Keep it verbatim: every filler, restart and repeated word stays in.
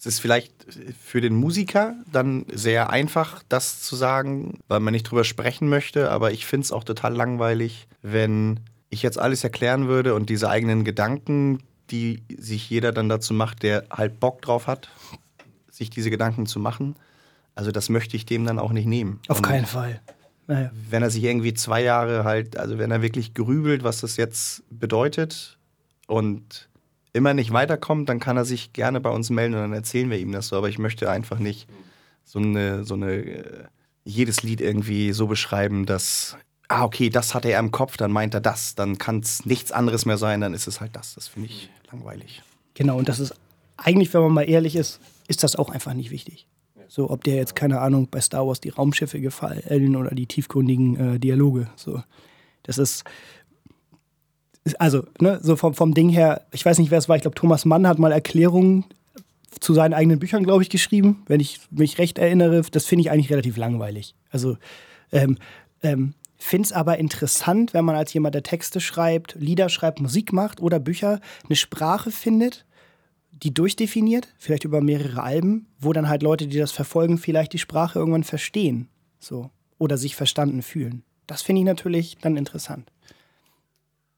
Es ist vielleicht für den Musiker dann sehr einfach, das zu sagen, weil man nicht drüber sprechen möchte. Aber ich finde es auch total langweilig, wenn ich jetzt alles erklären würde und diese eigenen Gedanken, die sich jeder dann dazu macht, der halt Bock drauf hat, sich diese Gedanken zu machen. Also das möchte ich dem dann auch nicht nehmen. Auf und keinen Fall. Naja. Wenn er sich irgendwie zwei Jahre halt, also wenn er wirklich grübelt, was das jetzt bedeutet und immer nicht weiterkommt, dann kann er sich gerne bei uns melden und dann erzählen wir ihm das so. Aber ich möchte einfach nicht so eine, so eine äh, jedes Lied irgendwie so beschreiben, dass, ah, okay, das hatte er im Kopf, dann meint er das. Dann kann es nichts anderes mehr sein, dann ist es halt das. Das finde ich langweilig. Genau, und das ist eigentlich, wenn man mal ehrlich ist, ist das auch einfach nicht wichtig. So, ob dir jetzt, keine Ahnung, bei Star Wars die Raumschiffe gefallen oder die tiefgründigen äh, Dialoge. So, das ist Also, ne, so vom, vom Ding her, ich weiß nicht, wer es war, ich glaube, Thomas Mann hat mal Erklärungen zu seinen eigenen Büchern, glaube ich, geschrieben, wenn ich mich recht erinnere. Das finde ich eigentlich relativ langweilig. Also, ähm, ähm, finde es aber interessant, wenn man als jemand, der Texte schreibt, Lieder schreibt, Musik macht oder Bücher, eine Sprache findet, die durchdefiniert, vielleicht über mehrere Alben, wo dann halt Leute, die das verfolgen, vielleicht die Sprache irgendwann verstehen. So. Oder sich verstanden fühlen. Das finde ich natürlich dann interessant.